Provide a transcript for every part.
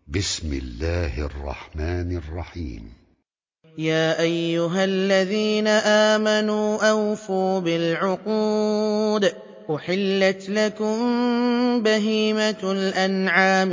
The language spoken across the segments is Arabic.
بسم الله الرحمن الرحيم. يا أيها الذين آمنوا أوفوا بالعقود. أحلت لكم بهيمة الأنعام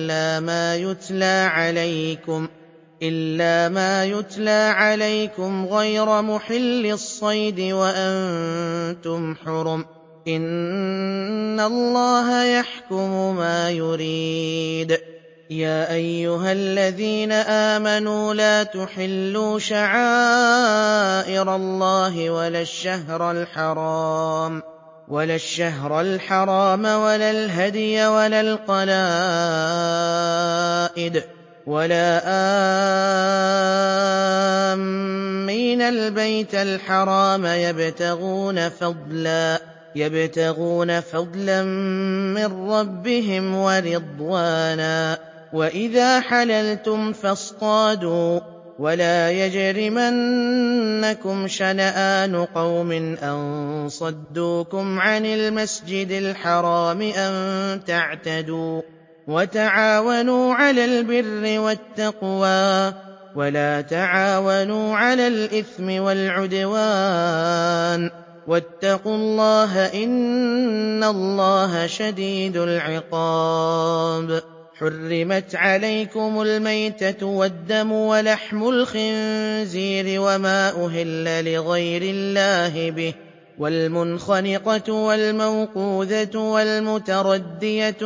إلا ما يتلى عليكم غير محل الصيد وأنتم حرم. إن الله يحكم ما يريد. يا أيها الذين آمنوا لا تحلوا شعائر الله ولا الشهر الحرام ولا الهدي ولا القلائد ولا آمين البيت الحرام يبتغون فضلا من ربهم ورضوانا. وإذا حللتم فاصطادوا ولا يجرمنكم شنآن قوم أن صدوكم عن المسجد الحرام أن تعتدوا. وتعاونوا على البر والتقوى ولا تعاونوا على الإثم والعدوان. واتقوا الله إن الله شديد العقاب. حرمت عليكم الميتة والدم ولحم الخنزير وما أهل لغير الله به والمنخنقة والموقوذة والمتردية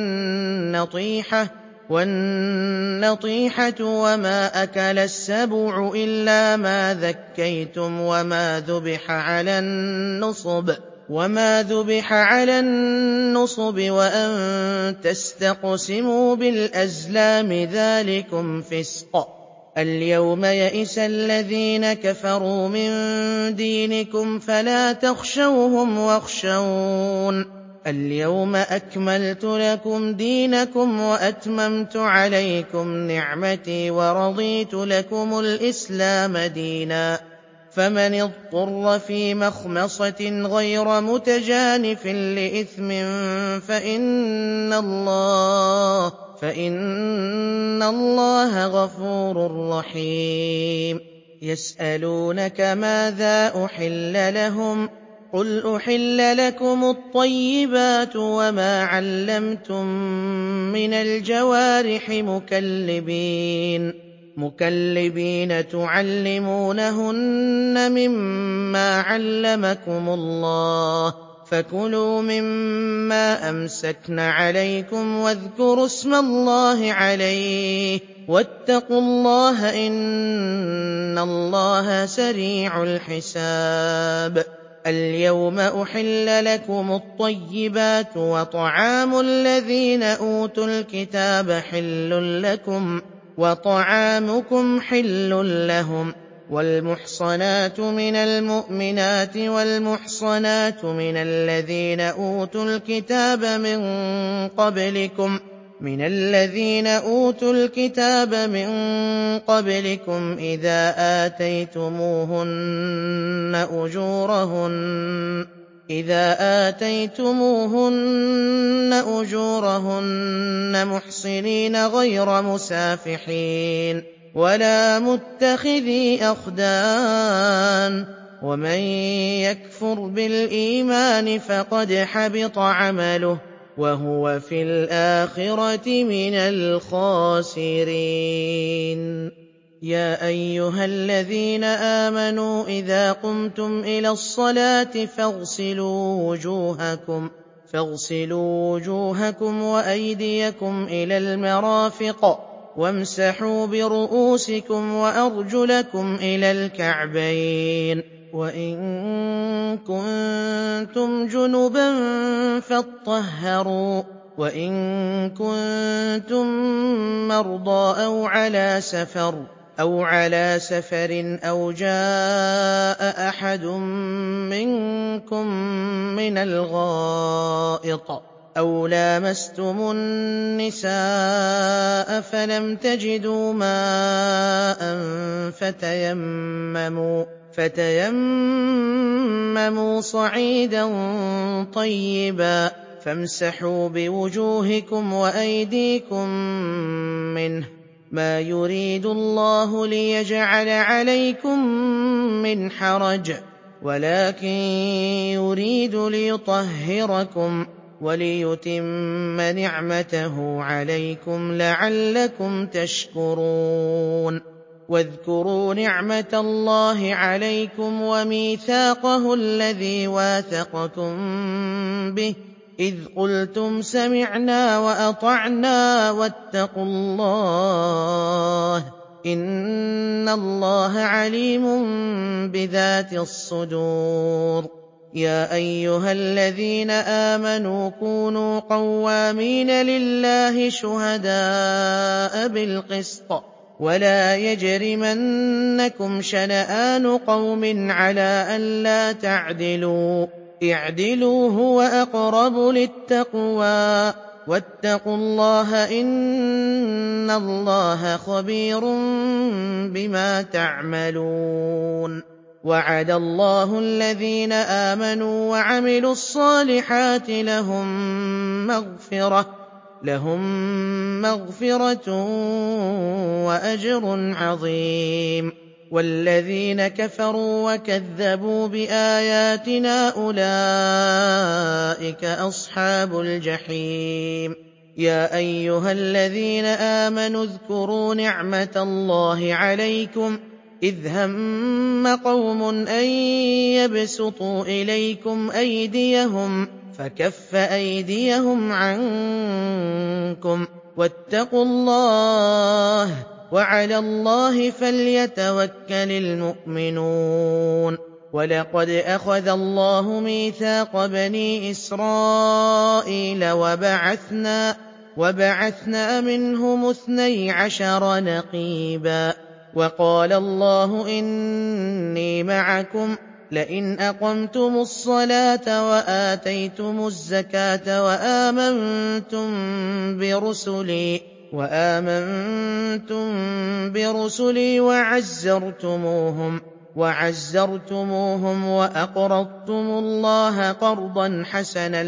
والنطيحة وما أكل السبع إلا ما ذكيتم وما ذبح على النصب وأن تستقسموا بالأزلام اليوم يئس الذين كفروا من دينكم فلا تخشوهم واخشون. اليوم أكملت لكم دينكم وأتممت عليكم نعمتي ورضيت لكم الإسلام دينا. فمن اضطر في مخمصة غير متجانف لإثم فإن الله غفور رحيم. يسألونك ماذا أحل لهم قل أحل لكم الطيبات وما علمتم من الجوارح مكلبين تعلمونهن مما علمكم الله فكلوا مما أمسكن عليكم واذكروا اسم الله عليه واتقوا الله إن الله سريع الحساب. اليوم أحل لكم الطيبات وطعام الذين أوتوا الكتاب حل لكم وطعامكم حل لهم. والمحصنات من المؤمنات والمحصنات من الذين أوتوا الكتاب من قبلكم إذا آتيتموهن أجورهن محصنين غير مسافحين ولا متخذي أخدان. ومن يكفر بالإيمان فقد حبط عمله وهو في الآخرة من الخاسرين. يا أيها الذين آمنوا إذا قمتم إلى الصلاة فاغسلوا وجوهكم وأيديكم إلى المرافق وامسحوا برؤوسكم وأرجلكم إلى الكعبين. وإن كنتم جنبا فاطهروا وإن كنتم مرضى أو على سفر أو جاء أحد منكم من الغائط أو لامستم النساء فلم تجدوا ماء فتيمموا صعيدا طيبا فامسحوا بوجوهكم وأيديكم مَا يُرِيدُ اللَّهُ لِيَجْعَلَ عَلَيْكُم مِّنْ حَرَجٍ وَلَٰكِن يُرِيدُ لِيُطَهِّرَكُمْ وَلِيُتِمَّ نِعْمَتَهُ عَلَيْكُمْ لَعَلَّكُمْ تَشْكُرُونَ وَاذْكُرُوا نِعْمَةَ اللَّهِ عَلَيْكُمْ وَمِيثَاقَهُ الَّذِي وَاثَقَكُم بِهِ إِذْ قُلْتُمْ سَمِعْنَا وَأَطَعْنَا وَاتَّقُوا اللَّهَ ۚ إِنَّ اللَّهَ عَلِيمٌ بِذَاتِ الصُّدُورِ يَا أَيُّهَا الَّذِينَ آمَنُوا كُونُوا قَوَّامِينَ لِلَّهِ شُهَدَاءَ بِالْقِسْطِ ۖ وَلَا يَجْرِمَنَّكُمْ شَنَآنُ قَوْمٍ عَلَىٰ أَلَّا تَعْدِلُوا ۚ اعْدِلُوا هُوَ أَقْرَبُ لِلتَّقْوَىٰ ۖ وَاتَّقُوا اللَّهَ ۚ إِنَّ اللَّهَ خَبِيرٌ بِمَا تَعْمَلُونَ وَعَدَ اللَّهُ الَّذِينَ آمَنُوا وَعَمِلُوا الصَّالِحَاتِ لَهُم مَّغْفِرَةٌ وَأَجْرٌ عَظِيمٌ وَالَّذِينَ كَفَرُوا وَكَذَّبُوا بِآيَاتِنَا أُولَٰئِكَ أَصْحَابُ الْجَحِيمِ يَا أَيُّهَا الَّذِينَ آمَنُوا اذْكُرُوا نِعْمَةَ اللَّهِ عَلَيْكُمْ إِذْ هَمَّ قَوْمٌ أَن يَبْسُطُوا إِلَيْكُمْ أَيْدِيَهُمْ فَكَفَّ أَيْدِيَهُمْ عَنكُمْ ۖ وَاتَّقُوا اللَّهَ ۚ وَعَلَى اللَّهِ فَلْيَتَوَكَّلِ الْمُؤْمِنُونَ وَلَقَدْ أَخَذَ اللَّهُ مِيثَاقَ بَنِي إِسْرَائِيلَ وَبَعَثْنَا مِنْهُمُ 12 نَقِيبًا وَقَالَ اللَّهُ إِنِّي مَعَكُمْ لَئِنْ أَقَمْتُمُ الصَّلَاةَ وَآتَيْتُمُ الزَّكَاةَ وَآمَنتُم بِرُسُلِي وَعَزَّرْتُمُوهُمْ وَأَقْرَضْتُمُ اللَّهَ قَرْضًا حَسَنًا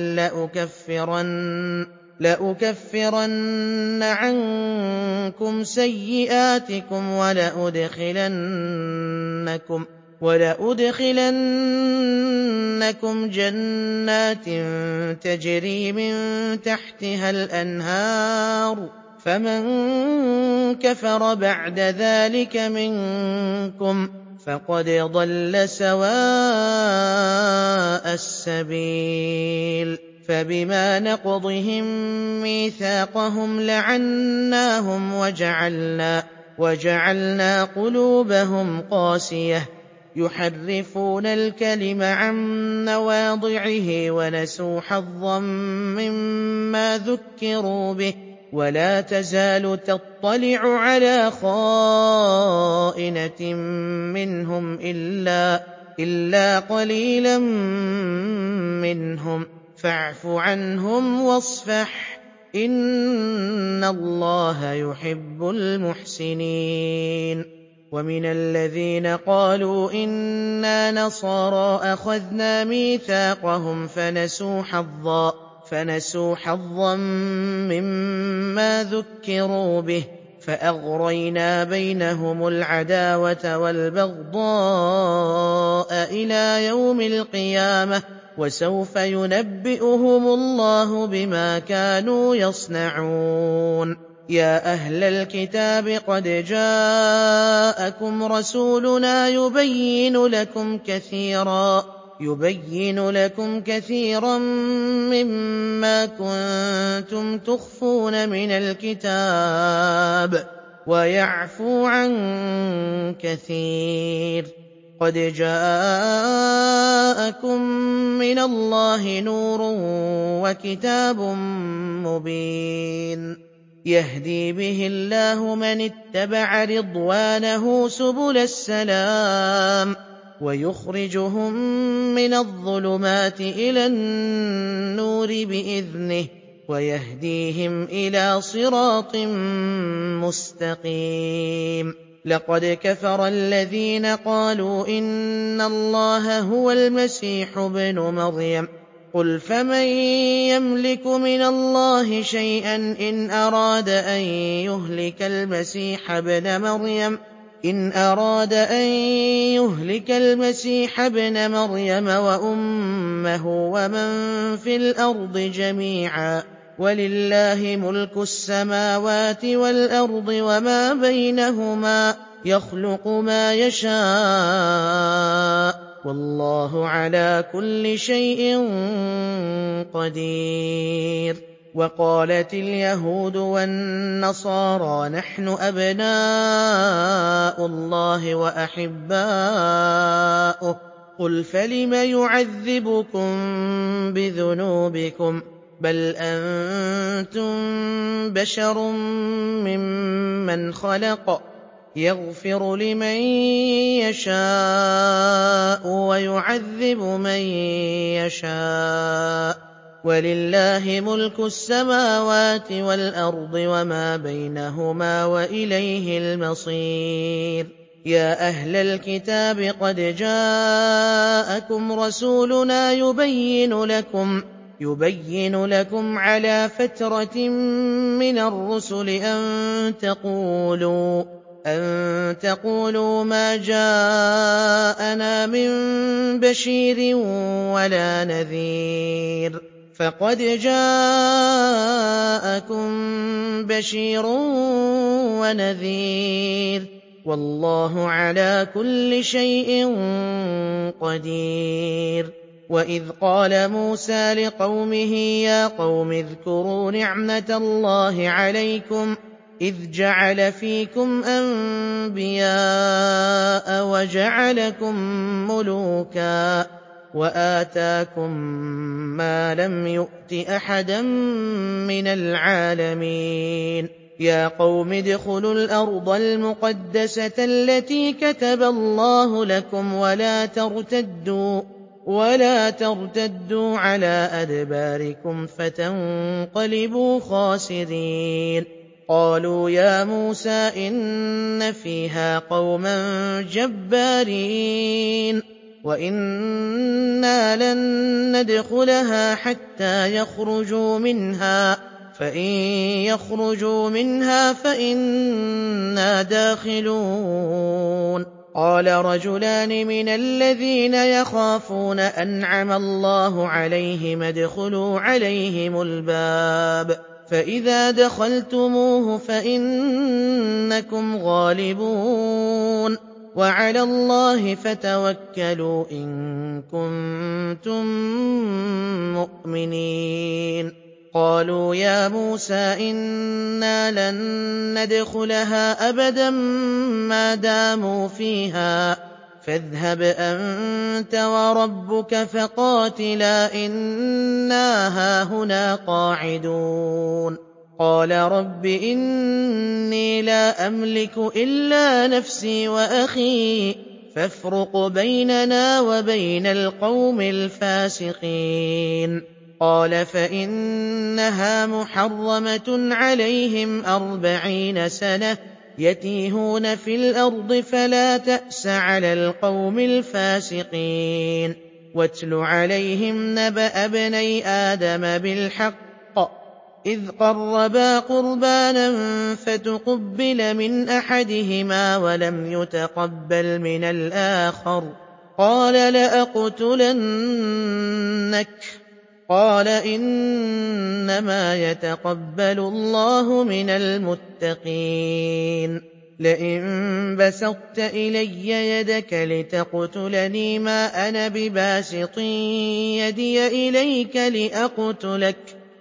لَّأُكَفِّرَنَّ عَنكُمْ سَيِّئَاتِكُمْ وَلَأُدْخِلَنَّكُمْ جَنَّاتٍ تَجْرِي مِن تَحْتِهَا الْأَنْهَارُ ۚ فَمَن كَفَرَ بَعْدَ ذَٰلِكَ مِنكُمْ فَقَدْ ضَلَّ سَوَاءَ السَّبِيلِ فَبِمَا نَقْضِهِم مِّيثَاقَهُمْ لَعَنَّاهُمْ وَجَعَلْنَا قُلُوبَهُمْ قَاسِيَةً يُحَرِّفُونَ الْكَلِمَ عَن مَّوَاضِعِهِ وَنَسُوا حَظًّا مِّمَّا ذُكِّرُوا بِهِ وَلَا تَزَالُ تَطَّلِعُ عَلَىٰ خَائِنَةٍ مِّنْهُمْ إِلَّا قَلِيلًا مِّنْهُمْ فَاعْفُ عَنْهُمْ وَاصْفَحْ ۚ إِنَّ اللَّهَ يُحِبُّ الْمُحْسِنِينَ وَمِنَ الَّذِينَ قَالُوا إِنَّا نَصَارَىٰ أَخَذْنَا مِيثَاقَهُمْ فَنَسُوا حَظًّا مِّمَّا ذُكِّرُوا بِهِ فَأَغْرَيْنَا بَيْنَهُمُ الْعَدَاوَةَ وَالْبَغْضَاءَ إِلَىٰ يَوْمِ الْقِيَامَةِ ۚ وَسَوْفَ يُنَبِّئُهُمُ اللَّهُ بِمَا كَانُوا يَصْنَعُونَ يَا أَهْلَ الْكِتَابِ قَدْ جَاءَكُمْ رَسُولُنَا يُبَيِّنُ لَكُمْ كَثِيرًا مِّمَّا كُنتُمْ تُخْفُونَ مِنَ الْكِتَابِ وَيَعْفُو عَن كَثِيرٍ ۚ قَدْ جَاءَكُم مِّنَ اللَّهِ نُورٌ وَكِتَابٌ مُّبِينٌ يَهْدِي بِهِ اللَّهُ مَنِ اتَّبَعَ رِضْوَانَهُ سُبُلَ السَّلَامِ وَيُخْرِجُهُم مِّنَ الظُّلُمَاتِ إِلَى النُّورِ بِإِذْنِهِ وَيَهْدِيهِمْ إِلَىٰ صِرَاطٍ مُّسْتَقِيمٍ لَقَدْ كَفَرَ الَّذِينَ قَالُوا إِنَّ اللَّهَ هُوَ الْمَسِيحُ ابْنُ مَرْيَمَ قُلْ فَمَن يَمْلِكُ مِنَ اللَّهِ شَيْئًا إِنْ أَرَادَ أَن يُهْلِكَ الْمَسِيحَ ابْنَ مَرْيَمَ وَأُمَّهُ وَمَن فِي الْأَرْضِ جَمِيعًا ۗ وَلِلَّهِ مُلْكُ السَّمَاوَاتِ وَالْأَرْضِ وَمَا بَيْنَهُمَا ۚ يَخْلُقُ مَا يَشَاءُ ۚ وَاللَّهُ عَلَىٰ كُلِّ شَيْءٍ قَدِيرٌ. وَقَالَتِ الْيَهُودُ وَالنَّصَارَىٰ نَحْنُ أَبْنَاءُ اللَّهِ وَأَحِبَّاؤُهُ ۚ قُلْ فَلِمَ يُعَذِّبُكُم بِذُنُوبِكُم ۖ بَلْ أَنتُم بَشَرٌ مِّمَّنْ خَلَقَ ۚ يَغْفِرُ لِمَن يَشَاءُ وَيُعَذِّبُ مَن يَشَاءُ ۚ وَلِلَّهِ مُلْكُ السَّمَاوَاتِ وَالْأَرْضِ وَمَا بَيْنَهُمَا ۖ وَإِلَيْهِ الْمَصِيرُ. يَا أَهْلَ الْكِتَابِ قَدْ جَاءَكُمْ رَسُولُنَا يُبَيِّنُ لَكُمْ عَلَىٰ فَتْرَةٍ مِّنَ الرُّسُلِ أَن تَقُولُوا مَا جَاءَنَا مِن بَشِيرٍ وَلَا نَذِيرٍ ۖ فَقَدْ جَاءَكُم بَشِيرٌ وَنَذِيرٌ ۗ وَاللَّهُ عَلَىٰ كُلِّ شَيْءٍ قَدِيرٌ. وَإِذْ قَالَ مُوسَىٰ لِقَوْمِهِ يَا قَوْمِ اذْكُرُوا نِعْمَةَ اللَّهِ عَلَيْكُمْ إِذْ جَعَلَ فِيكُمْ أَنبِيَاءَ وَجَعَلَكُم مُّلُوكًا وَآتَاكُم مَّا لَمْ يُؤْتِ أَحَدًا مِّنَ الْعَالَمِينَ. يَا قَوْمِ ادْخُلُوا الْأَرْضَ الْمُقَدَّسَةَ الَّتِي كَتَبَ اللَّهُ لَكُمْ وَلَا تَرْتَدُّوا عَلَىٰ أَدْبَارِكُمْ فَتَنقَلِبُوا خَاسِرِينَ. قَالُوا يَا مُوسَىٰ إِنَّ فِيهَا قَوْمًا جَبَّارِينَ وَإِنَّا لَن نَّدْخُلَهَا حَتَّىٰ يَخْرُجُوا مِنْهَا ۖ فَإِن يَخْرُجُوا مِنْهَا فَإِنَّا دَاخِلُونَ. قَالَ رَجُلَانِ مِنَ الَّذِينَ يَخَافُونَ أَنْعَمَ اللَّهُ عَلَيْهِمُ ادْخُلُوا عَلَيْهِمُ الْبَابَ فَإِذَا دَخَلْتُمُوهُ فَإِنَّكُمْ غَالِبُونَ، وَعَلَى اللَّهِ فَتَوَكَّلُوا إِن كُنتُم مُّؤْمِنِينَ. قَالُوا يَا مُوسَىٰ إِنَّا لَن نَّدْخُلَهَا أَبَدًا مَّا دَامُوا فِيهَا فَاذْهَبْ أَنتَ وَرَبُّكَ فَقَاتِلَا إِنَّا هَاهُنَا قَاعِدُونَ. قَالَ رَبِّ إِنِّي لَا أَمْلِكُ إِلَّا نَفْسِي وَأَخِي فَافْرُقْ بَيْنَنَا وَبَيْنَ الْقَوْمِ الْفَاسِقِينَ. قَالَ فَإِنَّهَا مُحَرَّمَةٌ عَلَيْهِمْ 40 سَنَةً يَتِيهُونَ فِي الْأَرْضِ فَلَا تَأْسَ عَلَى الْقَوْمِ الْفَاسِقِينَ. وَاتْلُ عَلَيْهِمْ نَبَأَ ابْنَيْ آدَمَ بِالْحَقِّ إِذْ قَرَّبَا قُرْبَانًا فَتُقُبِّلَ مِنْ أَحَدِهِمَا وَلَمْ يُتَقَبَّلْ مِنَ الْآخَرِ قَالَ لَأَقْتُلَنَّكَ. قَالَ إِنَّمَا يَتَقَبَّلُ اللَّهُ مِنَ الْمُتَّقِينَ. لَئِن بَسَطتَ إِلَيَّ يَدَكَ لِتَقْتُلَنِي مَا أَنَا بِبَاسِطٍ يَدِيَ إِلَيْكَ لِأَقْتُلَكَ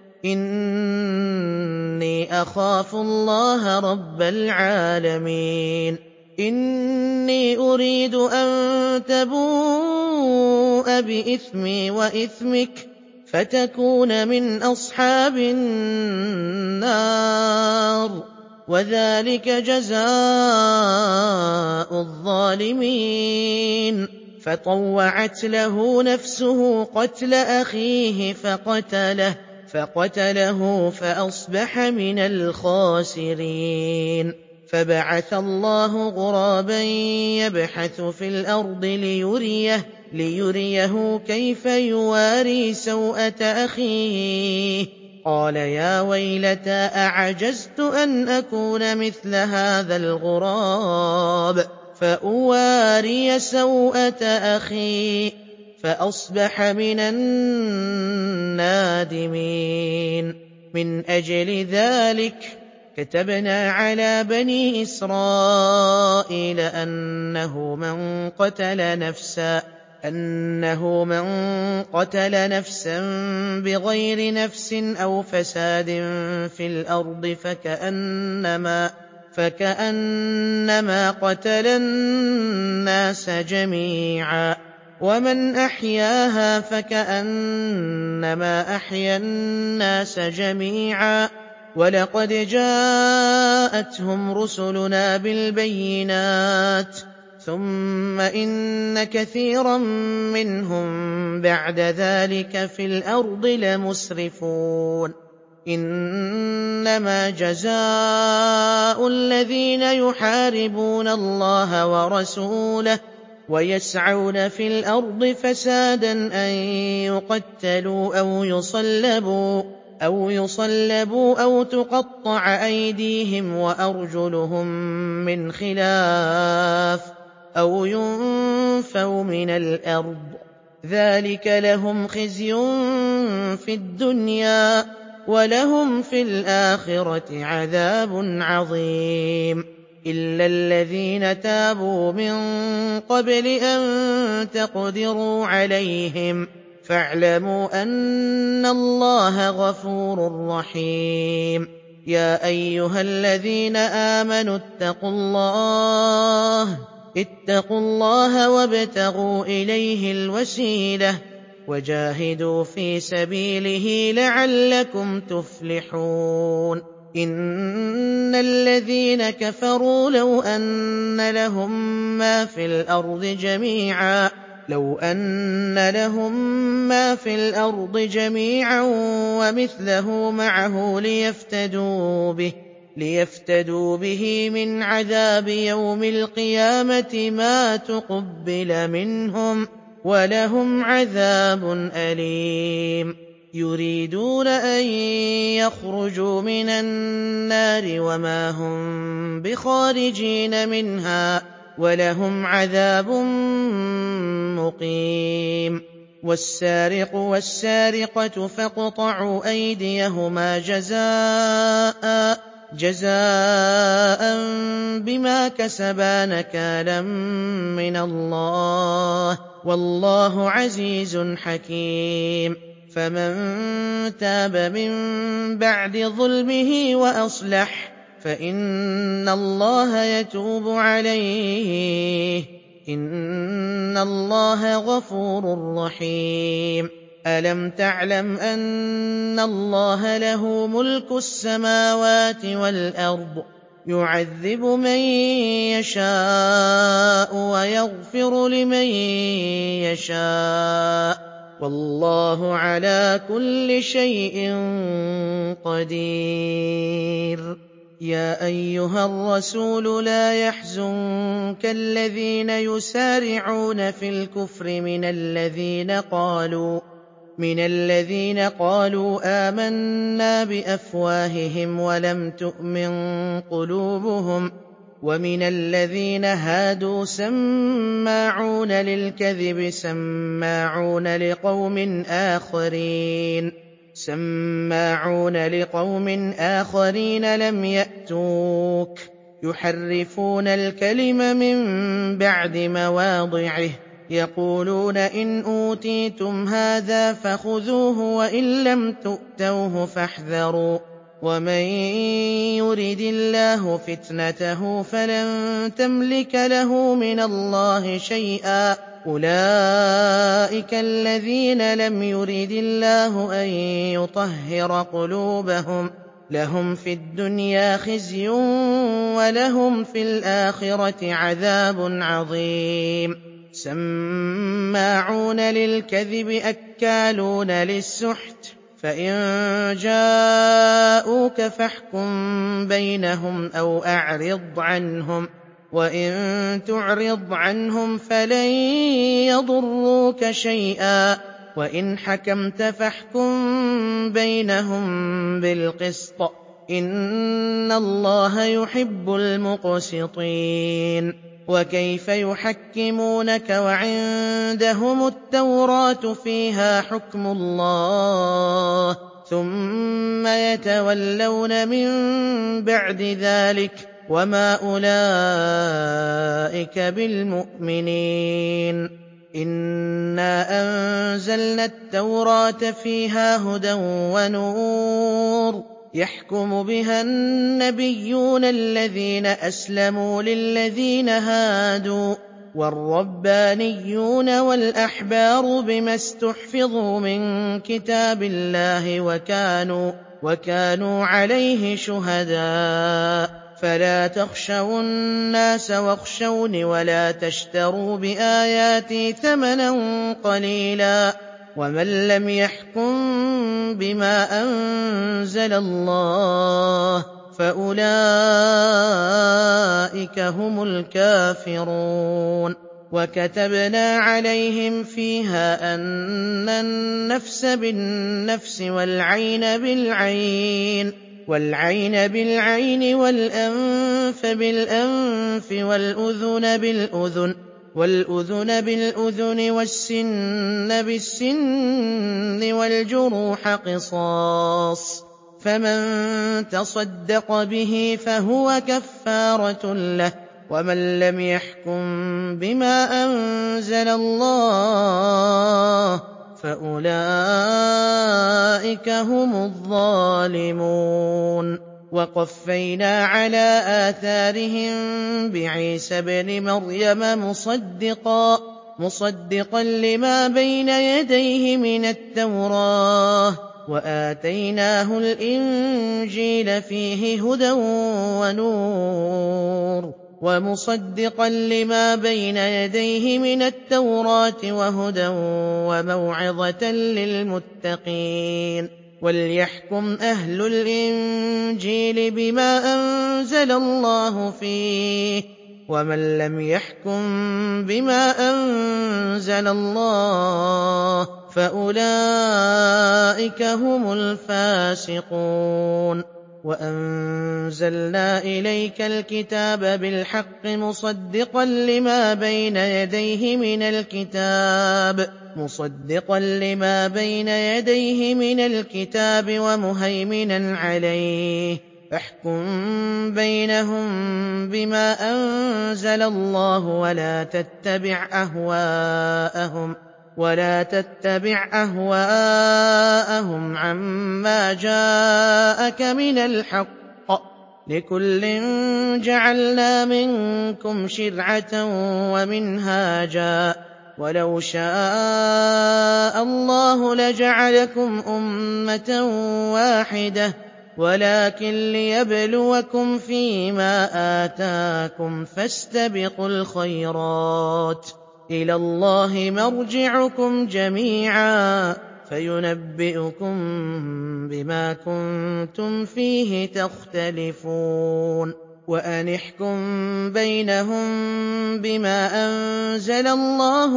إِنِّي أَخَافُ اللَّهَ رَبَّ الْعَالَمِينَ. إِنِّي أُرِيدُ أَن تَبُوءَ بِإِثْمِي وَإِثْمِكَ فَتَكُونَ مِنْ أَصْحَابِ النَّارِ، وَذَٰلِكَ جَزَاءُ الظَّالِمِينَ. فَطَوَّعَتْ لَهُ نَفْسُهُ قَتْلَ أَخِيهِ فَقَتَلَهُ فَأَصْبَحَ مِنَ الْخَاسِرِينَ. فبعث الله غرابا يبحث في الأرض ليريه كيف يواري سوءة أخيه قال يا ويلتى أعجزت أن أكون مثل هذا الغراب فأواري سوءة أخي فأصبح من النادمين. من أجل ذلك كتبنا على بني إسرائيل أنه من قتل نفسا بغير نفس أو فساد في الأرض فكأنما قتل الناس جميعا ومن أحياها فكأنما أحيا الناس جميعا ولقد جاءتهم رسلنا بالبينات ثم إن كثيرا منهم بعد ذلك في الأرض لمسرفون. إنما جزاء الذين يحاربون الله ورسوله ويسعون في الأرض فسادا أن يقتلوا أو يصلبوا أو تقطع أيديهم وأرجلهم من خلاف أو ينفوا من الأرض ذلك لهم خزي في الدنيا ولهم في الآخرة عذاب عظيم. إلا الذين تابوا من قبل أن تقدروا عليهم فاعلموا أن الله غفور رحيم. يا أيها الذين آمنوا اتقوا الله وابتغوا إليه الوسيلة وجاهدوا في سبيله لعلكم تفلحون. إن الذين كفروا لو أن لهم ما في الأرض جميعا ومثله معه ليفتدوا به من عذاب يوم القيامة ما تقبل منهم ولهم عذاب أليم. يريدون أن يخرجوا من النار وما هم بخارجين منها ولهم عذاب مقيم. والسارق والسارقة فاقطعوا أيديهما جزاء بما كسبا نكالا من الله والله عزيز حكيم. فمن تاب من بعد ظلمه وأصلح فإن الله يتوب عليه إن الله غفور رحيم. ألم تعلم أن الله له ملك السماوات والأرض يعذب من يشاء ويغفر لمن يشاء والله على كل شيء قدير. يا أيها الرسول لا يحزنك الذين يسارعون في الكفر من الذين قالوا آمنا بأفواههم ولم تؤمن قلوبهم ومن الذين هادوا سماعون للكذب سماعون لقوم آخرين لم يأتوك يحرفون الكلم من بعد مواضعه يقولون إن أوتيتم هذا فخذوه وإن لم تؤتوه فاحذروا ومن يرد الله فتنته فلن تملك له من الله شيئا أولئك الذين لم يرد الله أن يطهر قلوبهم لهم في الدنيا خزي ولهم في الآخرة عذاب عظيم. سماعون للكذب أكالون للسحت فإن جاءوك فاحكم بينهم أو أعرض عنهم، وإن تعرض عنهم فلن يضروك شيئا، وإن حكمت فاحكم بينهم بالقسط، إن الله يحب المقسطين. وكيف يحكمونك وعندهم التوراة فيها حكم الله ثم يتولون من بعد ذلك وما أولئك بالمؤمنين. إنا أنزلنا التوراة فيها هدى ونور يحكم بها النبيون الذين أسلموا للذين هادوا والربانيون والأحبار بما استحفظوا من كتاب الله وكانوا عليه شهداء. فلا تخشوا الناس واخشوني ولا تشتروا بآياتي ثمنا قليلا، ومن لم يحكم بما أنزل الله فأولئك هم الكافرون. وكتبنا عليهم فيها أن النفس بالنفس والعين بالعين والأنف بالأنف والأذن بالأذن والسن بالسن والجروح قصاص، فمن تصدق به فهو كفارة له، ومن لم يحكم بما أنزل الله فأولئك هم الظالمون. وقفينا على آثارهم بعيسى ابن مريم مصدقا لما بين يديه من التوراة، وآتيناه الإنجيل فيه هدى ونور، ومصدقا لما بين يديه من التوراة وهدى وموعظة للمتقين. وليحكم أهل الإنجيل بما أنزل الله فيه، ومن لم يحكم بما أنزل الله فأولئك هم الفاسقون. وأنزلنا إليك الكتاب بالحق مصدقا لما بين يديه من الكتاب ومهيمنا عليه، فاحكم بينهم بما أنزل الله ولا تتبع أهواءهم عما جاءك من الحق، لكل جعلنا منكم شرعة ومنهاجا، ولو شاء الله لجعلكم أمة واحدة ولكن ليبلوكم فيما آتاكم، فاستبقوا الخيرات، إلى الله مرجعكم جميعا فينبئكم بما كنتم فيه تختلفون. وأن احكم بينهم بما أنزل الله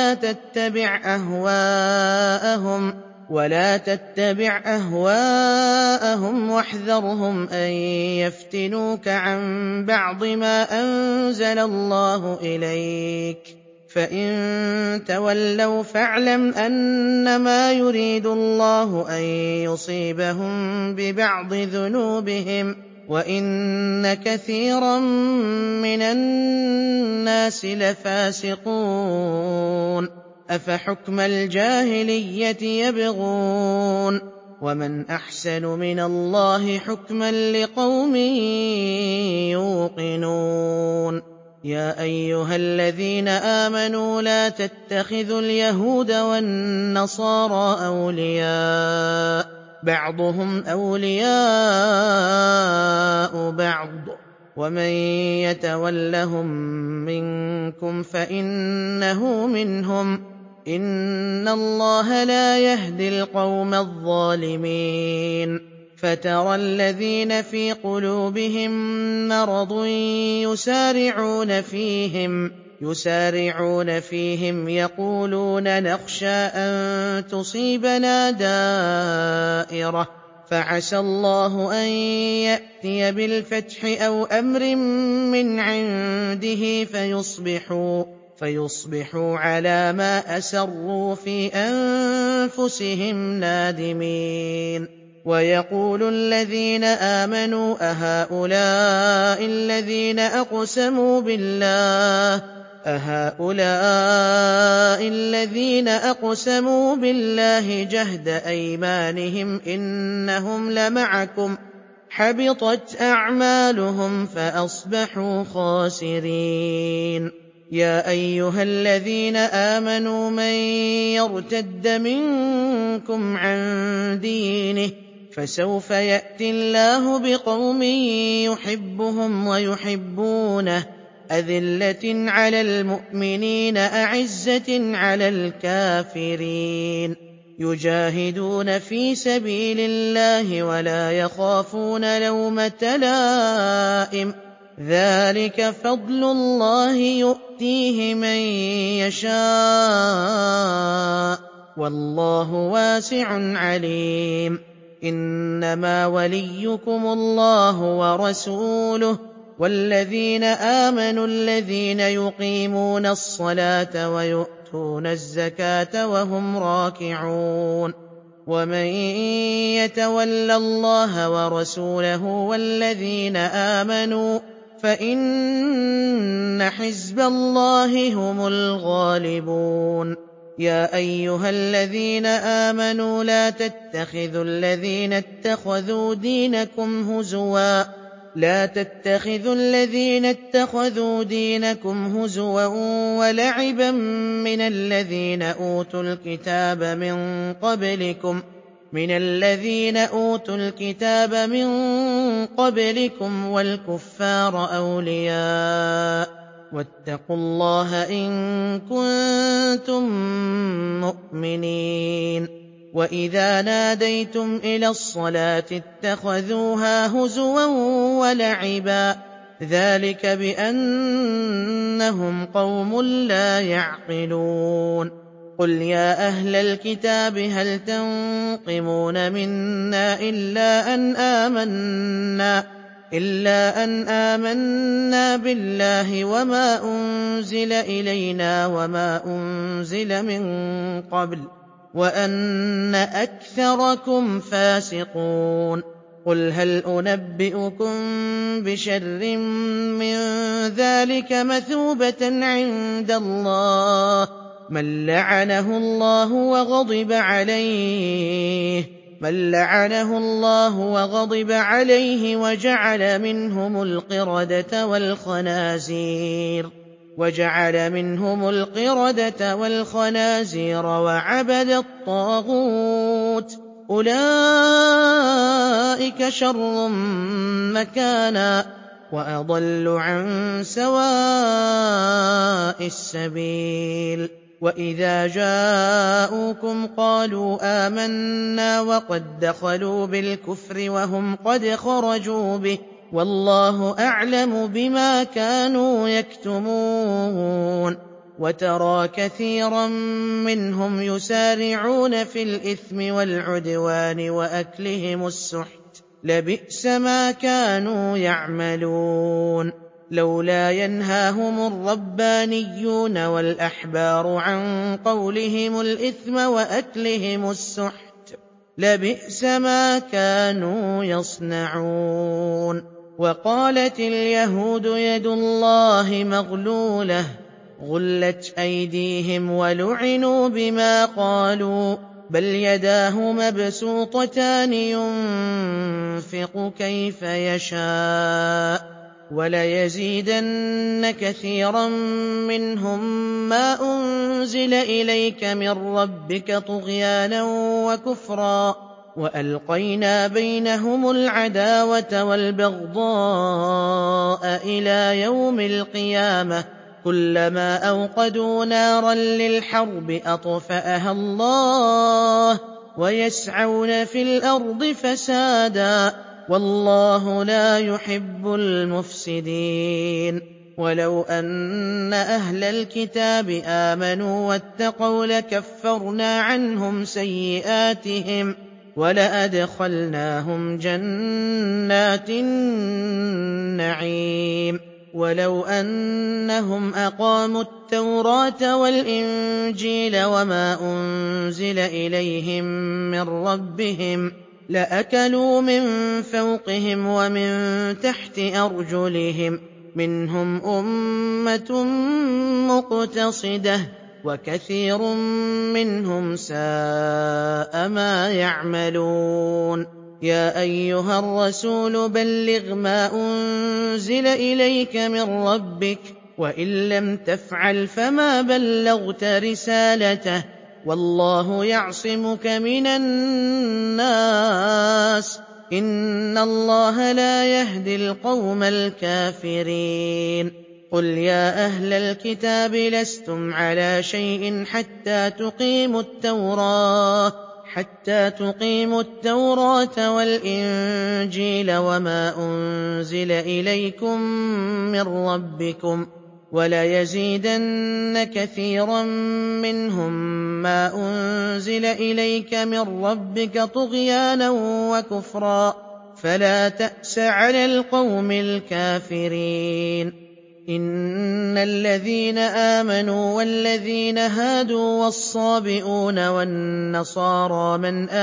ولا تتبع أهواءهم واحذرهم أن يفتنوك عن بعض ما أنزل الله إليك، فإن تولوا فاعلم أنما يريد الله أن يصيبهم ببعض ذنوبهم وإن كثيرا من الناس لفاسقون. أفحكم الجاهلية يبغون ومن أحسن من الله حكما لقوم يوقنون. يا أيها الذين آمنوا لا تتخذوا اليهود والنصارى أولياء، بعضهم أولياء بعض، ومن يتولهم منكم فإنه منهم، إِنَّ اللَّهَ لَا يَهْدِي الْقَوْمَ الظَّالِمِينَ فَتَرَى الَّذِينَ فِي قُلُوبِهِم مَّرَضٌ يُسَارِعُونَ فِيهِمْ يَقُولُونَ نَخْشَىٰ أَن تُصِيبَنَا دَائِرَةٌ فَعَسَى اللَّهُ أَن يَأْتِيَ بِالْفَتْحِ أَوْ أَمْرٍ مِّنْ عِندِهِ فَيُصْبِحُوا عَلَىٰ مَا أَسَرُّوا فِي أَنفُسِهِمْ نَادِمِينَ وَيَقُولُ الَّذِينَ آمَنُوا أَهَٰؤُلَاءِ الَّذِينَ أَقْسَمُوا بِاللَّهِ جَهْدَ أَيْمَانِهِمْ إِنَّهُمْ لَمَعَكُمْ حَبِطَتْ أَعْمَالُهُمْ فَأَصْبَحُوا خَاسِرِينَ يَا أَيُّهَا الَّذِينَ آمَنُوا مَن يَرْتَدَّ مِنكُمْ عَن دِينِهِ فَسَوْفَ يَأْتِي اللَّهُ بِقَوْمٍ يُحِبُّهُمْ وَيُحِبُّونَهُ أَذِلَّةٍ عَلَى الْمُؤْمِنِينَ أَعِزَّةٍ عَلَى الْكَافِرِينَ يُجَاهِدُونَ فِي سَبِيلِ اللَّهِ وَلَا يَخَافُونَ لَوْمَةَ لَائِمٍ ۚ ذَٰلِكَ فَضْلُ اللَّهِ يُؤْتِيهِ مَن يَشَاءُ ۚ وَاللَّهُ وَاسِعٌ عَلِيمٌ إِنَّمَا وَلِيُّكُمُ اللَّهُ وَرَسُولُهُ وَالَّذِينَ آمَنُوا الَّذِينَ يُقِيمُونَ الصَّلَاةَ وَيُؤْتُونَ الزَّكَاةَ وَهُمْ رَاكِعُونَ وَمَن يَتَوَلَّ اللَّهَ وَرَسُولَهُ وَالَّذِينَ آمَنُوا فَإِنَّ حِزْبَ اللَّهِ هُمُ الْغَالِبُونَ يَا أَيُّهَا الَّذِينَ آمَنُوا لَا تَتَّخِذُوا الَّذِينَ اتَّخَذُوا دِينَكُمْ هُزُوًا وَلَعِبًا مِّنَ الَّذِينَ أُوتُوا الْكِتَابَ مِن قَبْلِكُمْ وَالْكُفَّارَ أَوْلِيَاءَ ۚ وَاتَّقُوا اللَّهَ إِن كُنتُم مُّؤْمِنِينَ وَإِذَا نَادَيْتُمْ إِلَى الصَّلَاةِ اتَّخَذُوهَا هُزُوًا وَلَعِبًا ۚ ذَٰلِكَ بِأَنَّهُمْ قَوْمٌ لَّا يَعْقِلُونَ قُلْ يَا أَهْلَ الْكِتَابِ هَلْ تَنقِمُونَ مِنَّا إِلَّا أَنْ آمَنَّا بِاللَّهِ وَمَا أُنزِلَ إِلَيْنَا وَمَا أُنزِلَ مِن قَبْلُ وَأَنَّ أَكْثَرَكُمْ فَاسِقُونَ قُلْ هَلْ أُنَبِّئُكُم بِشَرٍّ مِّن ذَٰلِكَ مَثُوبَةً عِندَ اللَّهِ مَن لَّعَنَهُ اللَّهُ وَغَضِبَ عَلَيْهِ وَجَعَلَ مِنْهُمُ الْقِرَدَةَ وَالْخَنَازِيرَ وَعَبَدَ الطَّاغُوتَ ۚ أُولَٰئِكَ شَرٌّ مَّكَانًا وَأَضَلُّ عَن سَوَاءِ السَّبِيلِ وَإِذَا جَاءُوكُمْ قَالُوا آمَنَّا وَقَد دَّخَلُوا بِالْكُفْرِ وَهُمْ قَدْ خَرَجُوا بِهِ ۚ وَاللَّهُ أَعْلَمُ بِمَا كَانُوا يَكْتُمُونَ وَتَرَىٰ كَثِيرًا مِّنْهُمْ يُسَارِعُونَ فِي الْإِثْمِ وَالْعُدْوَانِ وَأَكْلِهِمُ السُّحْتَ ۚ لَبِئْسَ مَا كَانُوا يَعْمَلُونَ لَوْلَا يَنْهَاهُمُ الرَّبَّانِيُّونَ وَالْأَحْبَارُ عَن قَوْلِهِمُ الْإِثْمَ وَأَكْلِهِمُ السُّحْتَ لَبِئْسَ مَا كَانُوا يَصْنَعُونَ وَقَالَتِ الْيَهُودُ يَدُ اللَّهِ مَغْلُولَةٌ غُلَّتْ أَيْدِيهِمْ وَلُعِنُوا بِمَا قَالُوا بَلْ يَدَاهُ مَبْسُوطَتَانِ يُنفِقُ كَيْفَ يَشَاءُ ۚ وَلَيَزِيدَنَّ كَثِيرًا مِّنْهُم مَّا أُنزِلَ إِلَيْكَ مِن رَّبِّكَ طُغْيَانًا وَكُفْرًا ۖ وَأَلْقَيْنَا بَيْنَهُمُ الْعَدَاوَةَ وَالْبَغْضَاءَ إِلَىٰ يَوْمِ الْقِيَامَةِ كلما أوقدوا نارا للحرب أطفأها الله ويسعون في الأرض فسادا والله لا يحب المفسدين ولو أن أهل الكتاب آمنوا واتقوا لكفرنا عنهم سيئاتهم ولأدخلناهم جنات النعيم ولو أنهم أقاموا التوراة والإنجيل وما أنزل إليهم من ربهم لأكلوا من فوقهم ومن تحت أرجلهم منهم أمة مقتصدة وكثير منهم ساء ما يعملون يا أيها الرسول بلغ ما أنزل إليك من ربك وإن لم تفعل فما بلغت رسالته والله يعصمك من الناس إن الله لا يهدي القوم الكافرين قل يا أهل الكتاب لستم على شيء حتى تقيموا التوراة والإنجيل وما أنزل إليكم من ربكم وليزيدن كثيرا منهم ما أنزل إليك من ربك طغيانا وكفرا فلا تأس على القوم الكافرين إن الذين آمنوا والذين هادوا والصابئون والنصارى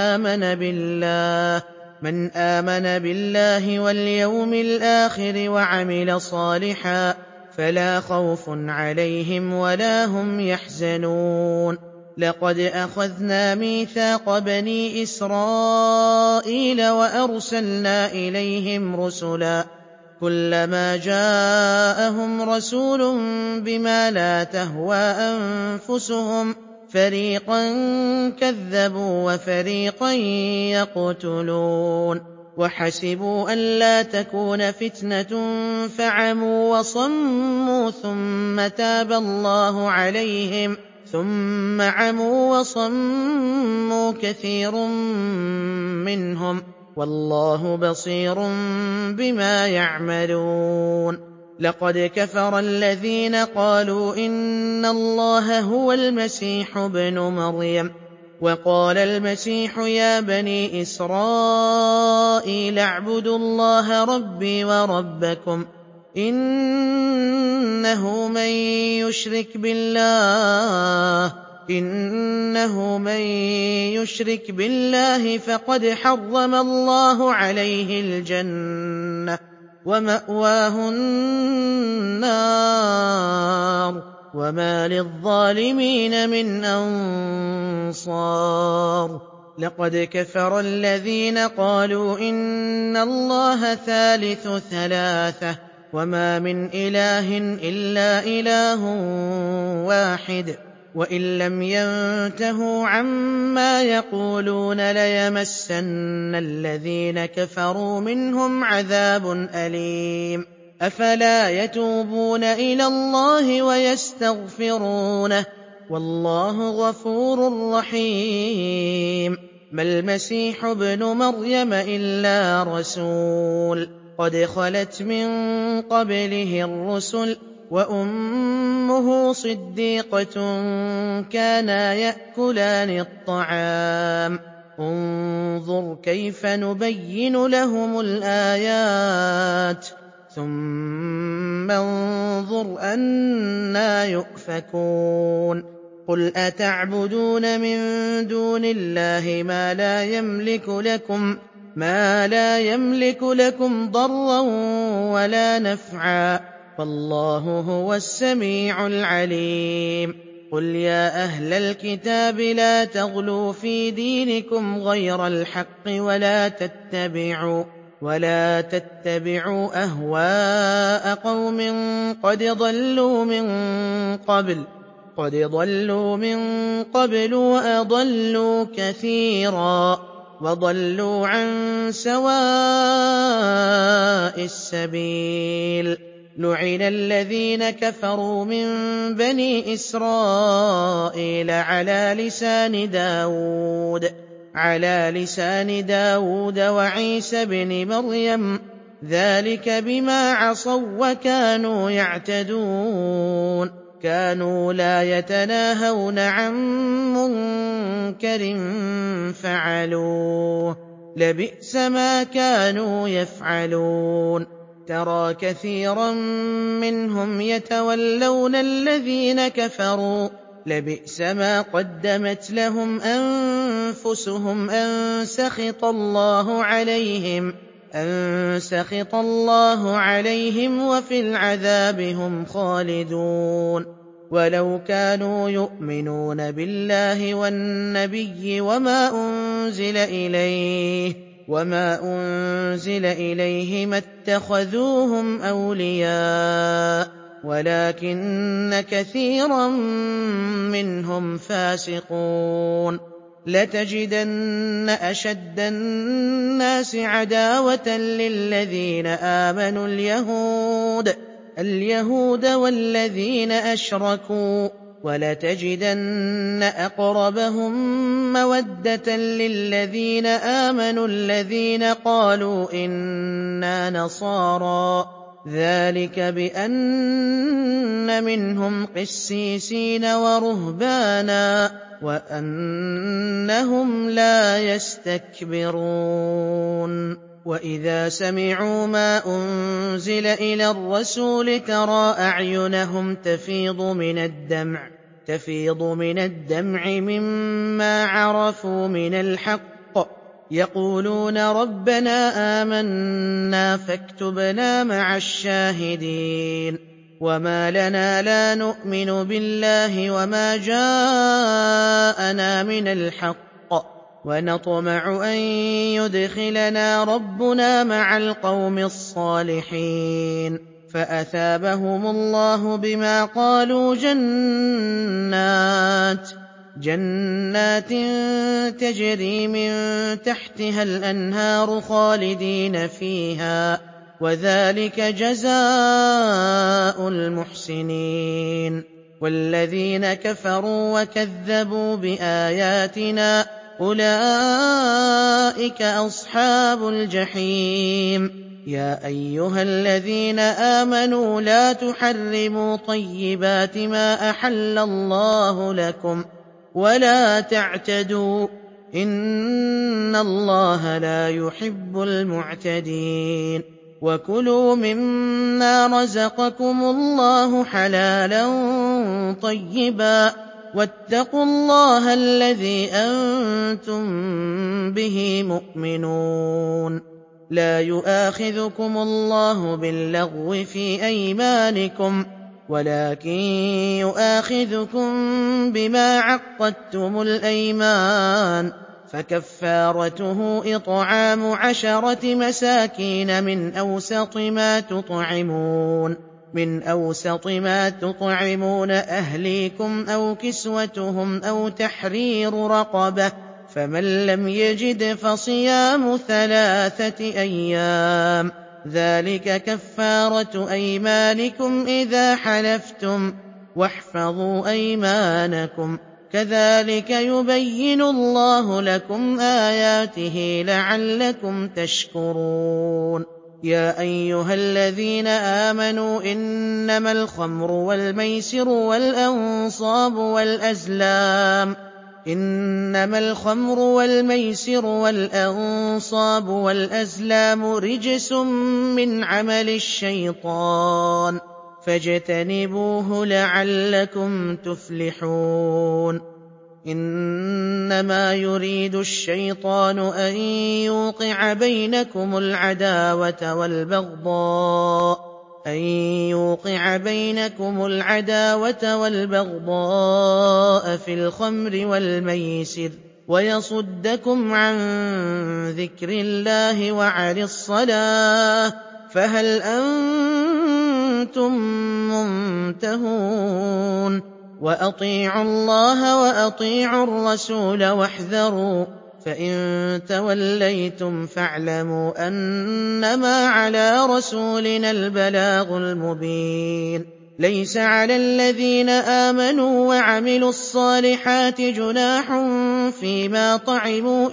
من آمن بالله واليوم الآخر وعمل صالحا فلا خوف عليهم ولا هم يحزنون لقد أخذنا ميثاق بني إسرائيل وأرسلنا إليهم رسلا كلما جاءهم رسول بما لا تهوى أنفسهم فريقا كذبوا وفريقا يقتلون وحسبوا ألا تكون فتنة فعموا وصموا ثم تاب الله عليهم ثم عموا وصموا كثير منهم والله بصير بما يعملون لقد كفر الذين قالوا إن الله هو المسيح ابن مريم وقال المسيح يا بني إسرائيل اعبدوا الله ربي وربكم إنه من يشرك بالله فقد حرم الله عليه الجنة ومأواه النار وما للظالمين من أنصار لقد كفر الذين قالوا إن الله ثالث ثلاثة وما من إله إلا إله واحد وإن لم ينتهوا عما يقولون ليمسن الذين كفروا منهم عذاب أليم أفلا يتوبون إلى الله ويستغفرونه والله غفور رحيم ما المسيح ابن مريم إلا رسول قد خلت من قبله الرسل وأمه صديقة كانا يأكلان الطعام انظر كيف نبين لهم الآيات ثم انظر أنى يؤفكون قل أتعبدون من دون الله ما لا يملك لكم ضرا ولا نفعا فالله هو السميع العليم قل يا أهل الكتاب لا تغلوا في دينكم غير الحق ولا تتبعوا أهواء قوم قد ضلوا من قبل وأضلوا كثيرا وضلوا عن سواء السبيل لُعِنَ الَّذِينَ كَفَرُوا مِن بَنِي إِسْرَائِيلَ عَلَىٰ لِسَانِ دَاوُودَ وَعِيسَى ابْنِ مَرْيَمَ ۚ ذَٰلِكَ بِمَا عَصَوا وَّكَانُوا يَعْتَدُونَ كَانُوا لَا يَتَنَاهَوْنَ عَن مُّنكَرٍ فَعَلُوهُ ۚ لَبِئْسَ مَا كَانُوا يَفْعَلُونَ تَرَىٰ كَثِيرًا مِّنْهُمْ يَتَوَلَّوْنَ الَّذِينَ كَفَرُوا ۚ لَبِئْسَ مَا قَدَّمَتْ لَهُمْ أَنفُسُهُمْ أَن سَخِطَ اللَّهُ عَلَيْهِمْ وَفِي الْعَذَابِ هُمْ خَالِدُونَ وَلَوْ كَانُوا يُؤْمِنُونَ بِاللَّهِ وَالنَّبِيِّ وَمَا أُنزِلَ إِلَيْهِ مَا اتَّخَذُوهُمْ أَوْلِيَاءَ وَلَٰكِنَّ كَثِيرًا مِّنْهُمْ فَاسِقُونَ لَتَجِدَنَّ أَشَدَّ النَّاسِ عَدَاوَةً لِّلَّذِينَ آمَنُوا الْيَهُودَ وَالَّذِينَ أَشْرَكُوا ۖ وَلَتَجِدَنَّ أَقْرَبَهُم مَّوَدَّةً لِّلَّذِينَ آمَنُوا الَّذِينَ قَالُوا إِنَّا نَصَارَىٰ ۚ ذَٰلِكَ بِأَنَّ مِنْهُمْ قِسِّيسِينَ وَرُهْبَانًا وَأَنَّهُمْ لَا يَسْتَكْبِرُونَ وَإِذَا سَمِعُوا مَا أُنزِلَ إِلَى الرَّسُولِ تَرَىٰ أَعْيُنَهُمْ تَفِيضُ مِنَ الدَّمْعِ مِمَّا عَرَفُوا مِنَ الْحَقِّ يَقُولُونَ رَبَّنَا آمَنَّا فَاكْتُبْنَا مَعَ الشَّاهِدِينَ وَمَا لَنَا لَا نُؤْمِنُ بِاللَّهِ وَمَا جَاءَنَا مِنَ الْحَقِّ وَنَطْمَعُ أَن يُدْخِلَنَا رَبُّنَا مَعَ الْقَوْمِ الصَّالِحِينَ فَأَثَابَهُمُ اللَّهُ بِمَا قَالُوا جَنَّاتٍ تَجْرِي مِن تَحْتِهَا الْأَنْهَارُ خَالِدِينَ فِيهَا ۚ وَذَٰلِكَ جَزَاءُ الْمُحْسِنِينَ وَالَّذِينَ كَفَرُوا وَكَذَّبُوا بِآيَاتِنَا أُولَٰئِكَ أَصْحَابُ الْجَحِيمِ يَا أَيُّهَا الَّذِينَ آمَنُوا لَا تُحَرِّمُوا طَيِّبَاتِ مَا أَحَلَّ اللَّهُ لَكُمْ وَلَا تَعْتَدُوا ۚ إِنَّ اللَّهَ لَا يُحِبُّ الْمُعْتَدِينَ وَكُلُوا مِمَّا رَزَقَكُمُ اللَّهُ حَلَالًا طَيِّبًا وَاتَّقُوا اللَّهَ الَّذِي أَنتُم بِهِ مُؤْمِنُونَ لَا يُؤَاخِذُكُمُ اللَّهُ بِاللَّغْوِ فِي أَيْمَانِكُمْ وَلَٰكِن يُؤَاخِذُكُم بِمَا عَقَّدتُّمُ الْأَيْمَانَ فَكَفَّارَتُهُ إِطْعَامُ 10 مساكين من أوسط ما تطعمون أهليكم أو كسوتهم أو تحرير رقبة ۖ فمن لم يجد فصيام 3 أيام ۚ ذَٰلِكَ كَفَّارَةُ أَيْمَانِكُمْ إِذَا حَلَفْتُمْ ۚ وَاحْفَظُوا أَيْمَانَكُمْ ۚ كَذَٰلِكَ يُبَيِّنُ اللَّهُ لَكُمْ آيَاتِهِ لَعَلَّكُمْ تَشْكُرُونَ يَا أَيُّهَا الَّذِينَ آمَنُوا إِنَّمَا الْخَمْرُ وَالْمَيْسِرُ وَالْأَنصَابُ وَالْأَزْلَامُ رِجْسٌ مِّنْ عَمَلِ الشَّيْطَانِ فَاجْتَنِبُوهُ لَعَلَّكُمْ تُفْلِحُونَ إِنَّمَا يُرِيدُ الشَّيْطَانُ أَن يُوقِعَ بَيْنَكُمُ الْعَدَاوَةَ وَالْبَغْضَاءَ فِي الْخَمْرِ وَالْمَيْسِرِ وَيَصُدَّكُمْ عَن ذِكْرِ اللَّهِ وَعَنِ الصَّلَاةِ ۖ فَهَلْ أَنتُم مُّنتَهُونَ وَأَطِيعُوا اللَّهَ وَأَطِيعُوا الرَّسُولَ وَاحْذَرُوا ۚ فإن توليتم فاعلموا أنما على رسولنا البلاغ المبين ليس على الذين آمنوا وعملوا الصالحات جناح فيما طعموا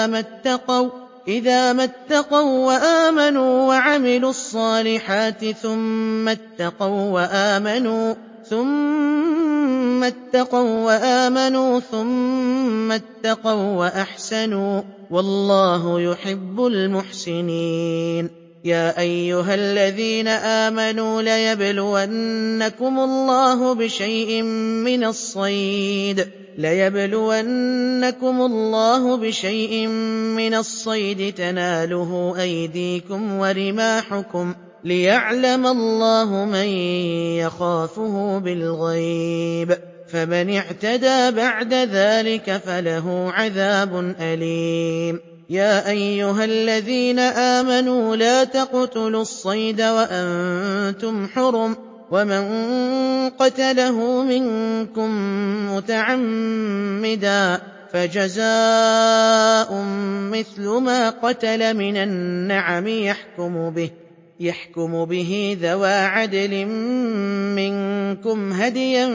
إذا ما اتقوا وآمنوا وعملوا الصالحات ثم اتقوا وأحسنوا والله يحب المحسنين يا أيها الذين آمنوا ليبلونكم الله بشيء من الصيد تناله أيديكم ورماحكم ليعلم الله من يخافه بالغيب فمن اعتدى بعد ذلك فله عذاب أليم يا أيها الذين آمنوا لا تقتلوا الصيد وأنتم حرم ومن قتله منكم متعمدا فجزاء مثل ما قتل من النعم يحكم به ذوى عدل منكم هديا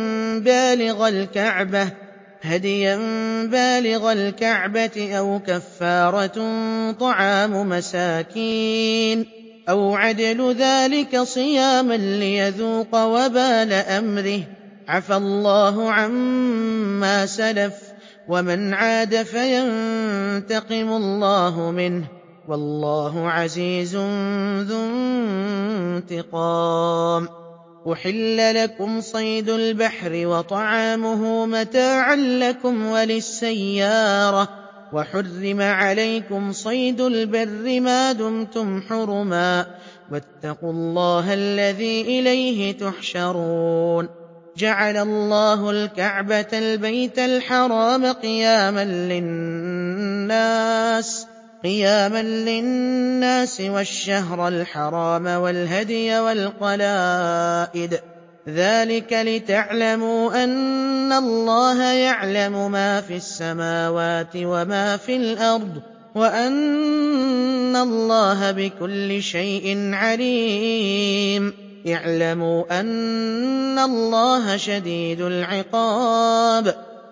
بالغ الكعبة أو كفارة طعام مساكين أو عدل ذلك صياما ليذوق وبال أمره عفى الله عما سلف ومن عاد فينتقم الله منه والله عزيز ذو انتقام أحل لكم صيد البحر وطعامه متاعا لكم وللسيارة وحرم عليكم صيد البر ما دمتم حرما واتقوا الله الذي إليه تحشرون جعل الله الكعبة البيت الحرام قياما للناس والشهر الحرام والهدي والقلائد ذلك لتعلموا أن الله يعلم ما في السماوات وما في الأرض وأن الله بكل شيء عليم اعلموا أن الله شديد العقاب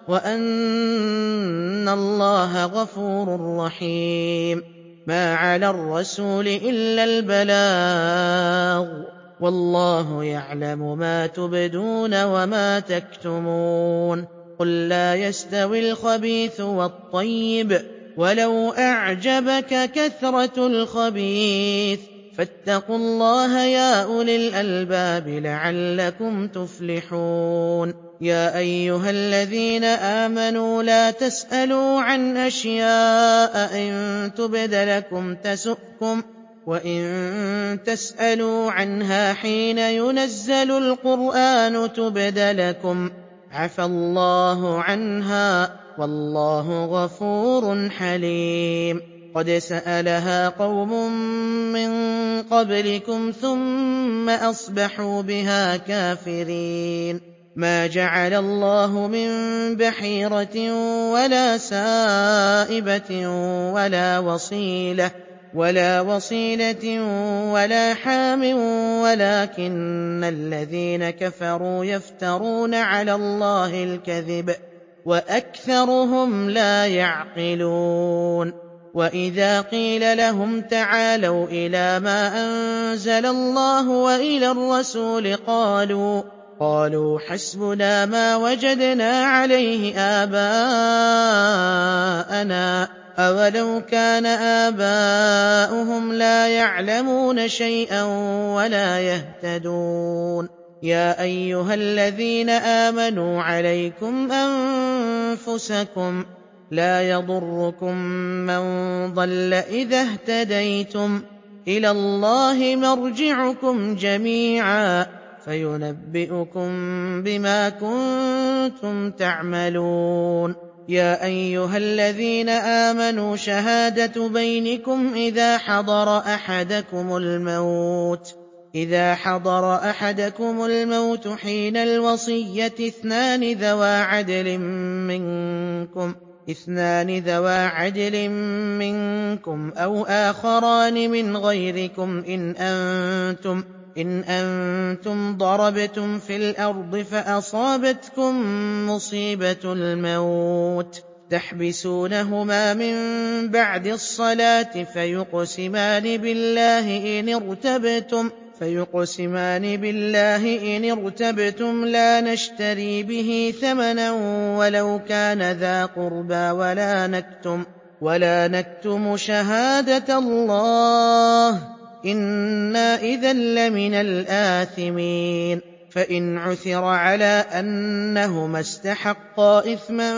وأن الله غفور رحيم ما على الرسول إلا البلاغ والله يعلم ما تبدون وما تكتمون قل لا يستوي الخبيث والطيب ولو أعجبك كثرة الخبيث فاتقوا الله يا أولي الألباب لعلكم تفلحون يا أيها الذين آمنوا لا تسألوا عن أشياء إن تبد لكم تسؤكم وإن تسألوا عنها حين ينزل القرآن تبد لكم عفى الله عنها والله غفور حليم قد سألها قوم من قبلكم ثم أصبحوا بها كافرين ما جعل الله من بحيرة ولا سائبة ولا وصيلة ولا حام ولكن الذين كفروا يفترون على الله الكذب وأكثرهم لا يعقلون وإذا قيل لهم تعالوا إلى ما أنزل الله وإلى الرسول قالوا حسبنا ما وجدنا عليه آباءنا أولو كان آباؤهم لا يعلمون شيئا ولا يهتدون يا أيها الذين آمنوا عليكم أنفسكم لا يضركم من ضل إذا اهتديتم إلى الله مرجعكم جميعا فينبئكم بما كنتم تعملون يا أيها الذين آمنوا شهادة بينكم إذا حضر أحدكم الموت حين الوصية اثنان ذوى عدل منكم اثنان ذوا عدل منكم أو آخران من غيركم إن أنتم ضربتم في الأرض فأصابتكم مصيبة الموت تحبسونهما من بعد الصلاة فيقسمان بالله إن ارتبتم لا نشتري به ثمنا ولو كان ذا قربى ولا نكتم شهادة الله إنا إذا لمن الآثمين فإن عثر على أنهما استحقا إثما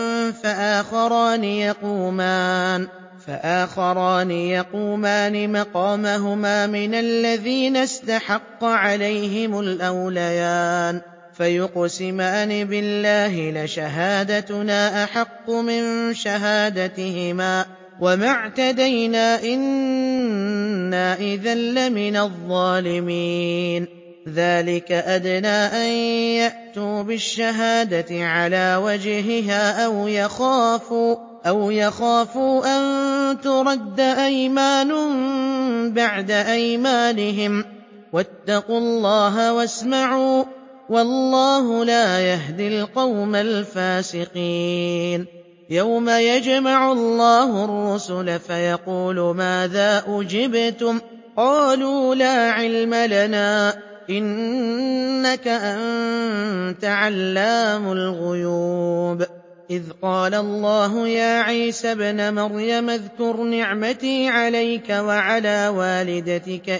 فآخران يقومان مقامهما من الذين استحق عليهم الأوليان فيقسمان بالله لشهادتنا أحق من شهادتهما وما اعتدينا إنا إذا لمن الظالمين ذلك أدنى أن يأتوا بالشهادة على وجهها أو يخافوا أن ترد أيمان بعد أيمانهم واتقوا الله واسمعوا والله لا يهدي القوم الفاسقين يوم يجمع الله الرسل فيقول ماذا أجبتم قالوا لا علم لنا إنك أنت علام الغيوب إذ قال الله يا عيسى ابن مريم اذكر نعمتي عليك وعلى والدتك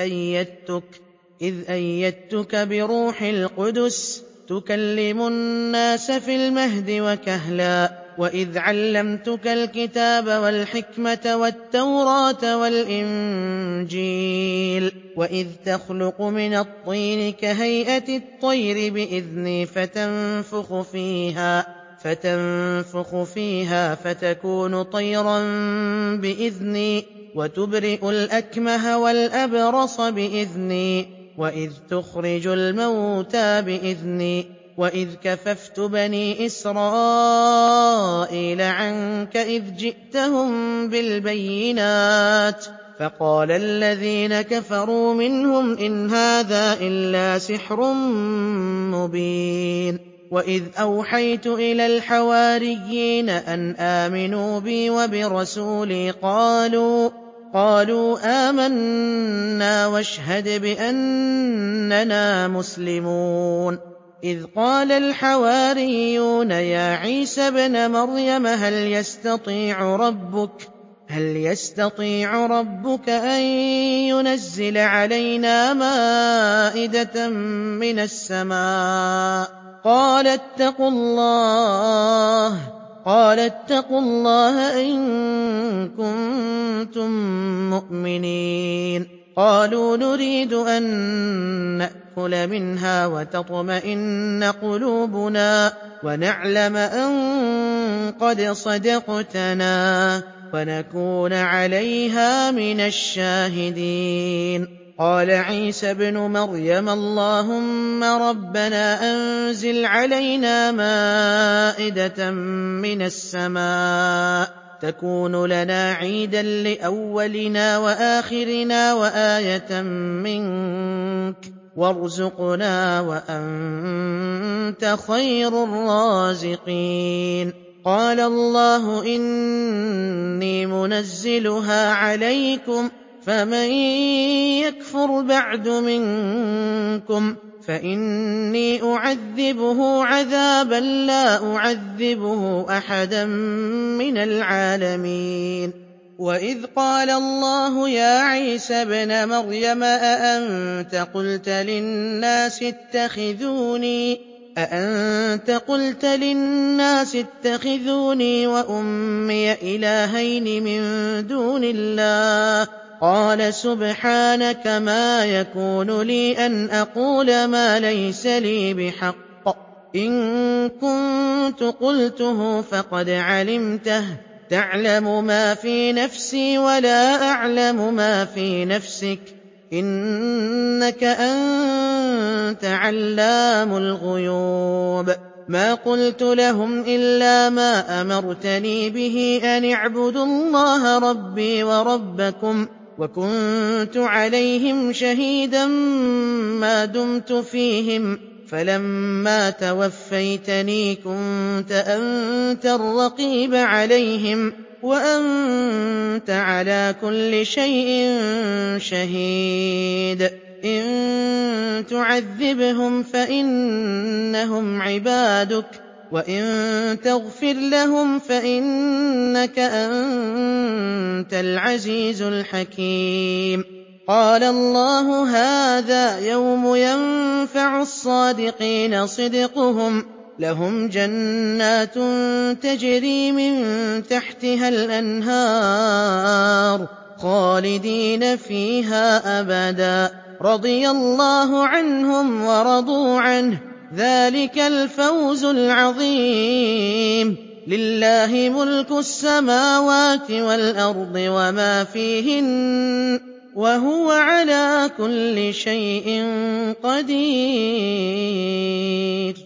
إذ أيدتك بروح القدس تكلم الناس في المهد وكهلا وإذ علمتك الكتاب والحكمة والتوراة والإنجيل وإذ تخلق من الطين كهيئة الطير بإذني فتنفخ فيها فتكون طيرا بإذني وتبرئ الأكمه والأبرص بإذني وإذ تخرج الموتى بإذني وإذ كففت بني إسرائيل عنك إذ جئتهم بالبينات فقال الذين كفروا منهم إن هذا إلا سحر مبين وإذ أوحيت إلى الحواريين أن آمنوا بي وبرسولي قالوا آمنا واشهد بأننا مسلمون إذ قال الحواريون يا عيسى ابن مريم هل يستطيع ربك أن ينزل علينا مائدة من السماء قال اتقوا الله إن كنتم مؤمنين قالوا نريد أن نأكل منها وتطمئن قلوبنا ونعلم أن قد صدقتنا ونكون عليها من الشاهدين قال عيسى ابن مريم اللهم ربنا أنزل علينا مائدة من السماء تكون لنا عيدا لأولنا وآخرنا وآية منك وارزقنا وأنت خير الرازقين قال الله إني منزلها عليكم فمن يكفر بعد منكم فإني أعذبه عذابا لا أعذبه أحدا من العالمين وإذ قال الله يا عيسى ابن مريم أأنت قلت للناس اتخذوني وأمي إلهين من دون الله قال سبحانك ما يكون لي أن أقول ما ليس لي بحق إن كنت قلته فقد علمته تعلم ما في نفسي ولا أعلم ما في نفسك إنك أنت علام الغيوب مَا قُلْتُ لَهُمْ إِلَّا مَا أَمَرْتَنِي بِهِ أَنِ اعْبُدُوا اللَّهَ رَبِّي وَرَبَّكُمْ ۚ وَكُنتُ عَلَيْهِمْ شَهِيدًا مَّا دُمْتُ فِيهِمْ ۖ فَلَمَّا تَوَفَّيْتَنِي كُنتَ أَنتَ الرَّقِيبَ عَلَيْهِمْ ۚ وَأَنتَ عَلَىٰ كُلِّ شَيْءٍ شَهِيدٌ. إِن تُعَذِّبْهُمْ فَإِنَّهُمْ عِبَادُكَ ۖ وَإِن تَغْفِرْ لَهُمْ فَإِنَّكَ أَنتَ الْعَزِيزُ الْحَكِيمُ. قَالَ اللَّهُ هَٰذَا يَوْمُ يَنفَعُ الصَّادِقِينَ صِدْقُهُمْ ۚ لَهُمْ جَنَّاتٌ تَجْرِي مِن تَحْتِهَا الْأَنْهَارُ خَالِدِينَ فِيهَا أَبَدًا ۖ رَّضِيَ اللَّهُ عَنْهُمْ وَرَضُوا عَنْهُ ۚ ذَٰلِكَ الْفَوْزُ الْعَظِيمُ. لِلَّهِ مُلْكُ السَّمَاوَاتِ وَالْأَرْضِ وَمَا فِيهِنَّ ۚ وَهُوَ عَلَىٰ كُلِّ شَيْءٍ قَدِيرٌ.